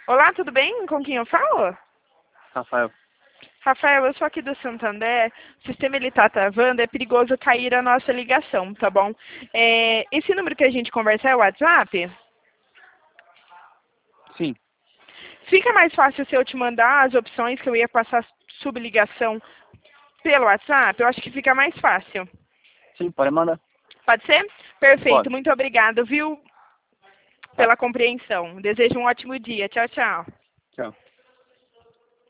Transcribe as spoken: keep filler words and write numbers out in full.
Olá, tudo bem? Com quem eu falo? Rafael. Rafael, eu sou aqui do Santander, o sistema ele tá travando, é perigoso cair a nossa ligação, tá bom? É, esse número que a gente conversa é o WhatsApp? Sim, Fica mais fácil se eu te mandar as opções que eu ia passar subligação pelo WhatsApp? Eu acho que fica mais fácil. sim, pode mandar. Pode ser? Perfeito, Pode. muito obrigada, viu, Tá. pela compreensão. Desejo um ótimo dia. Tchau, tchau.